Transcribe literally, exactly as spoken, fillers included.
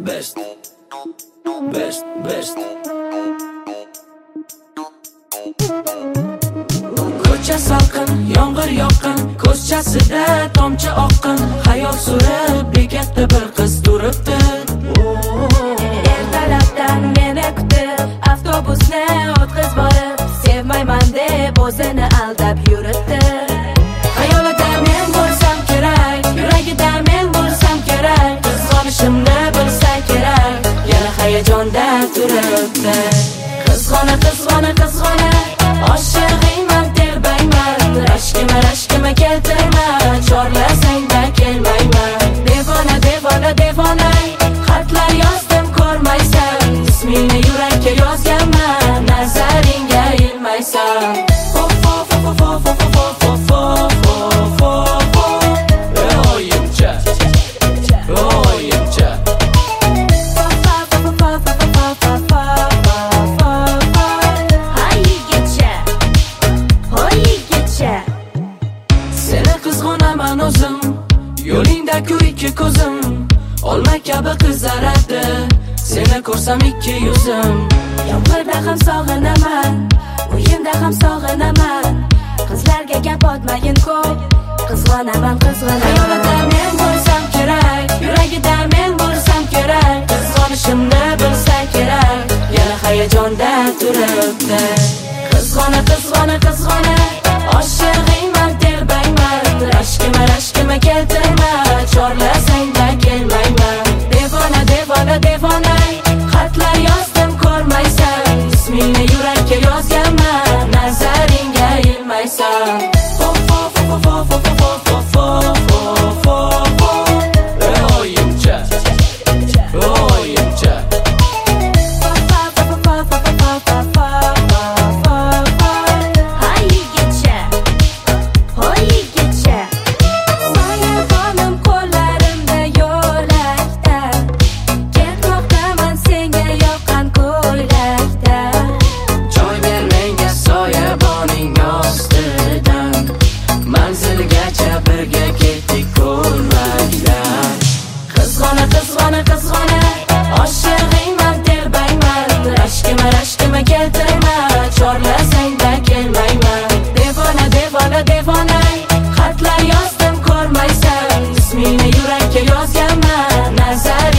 best, best, best. Ko'cha salqin, yomg'ir yoqqin, ko'zchasida tomchi oqqin, xayol surib bekatda bir qiz turibdi. Ertalabdan meni kutib, avtobusni o'tkazib borib, sevmayman deb o'zini aldab yuribdi. Xayolida men bo'lsam kerak, yuragida men bo'lsam kerak, qizg'onishimni bilsa kerak, yana hayajonda turibdi. Qizg'ona, qizg'ona, qizg'ona, oshig'ingman, telbayman, rashkima, rashkima keltirma, chorlasang-da kelmayman. Devona, devona, devona, xatlar yozdim ko'rmaysan, ismingni yurakka yozganman, nazaringga ilmaysan. Yo'lingda-ku ikki ko'zim, olma kabi qizaradi, seni ko'rsam ikki yuzim. Yomg'irda ham sog'inaman, o'yinda ham sog'inaman, qizlarga gap otmayin ko'p, qizg'onaman, qizg'onaman. Xayolida men bo'lsam kerak, yuragida men bo'lsam kerak, qizg'onishimni bilsa kerak, yana hayajonda turibdi. Qizg'ona, qizg'ona, qizg'ona, oshig'ingman, telbayman, rashkima, rashkima keltirma, chorlasang-da kelmayman. Devona, devona, devona, xatlar yozdim ko'rmaysan, ismingni yurakka yozganman, nazaringga ilmaysan. Oyimcha, oyimcha, chorlasang-da kelmayman. Devona, devona, devona, xatlar yozdim ko'rmaysan, ismingni yurakka yozganman, nazar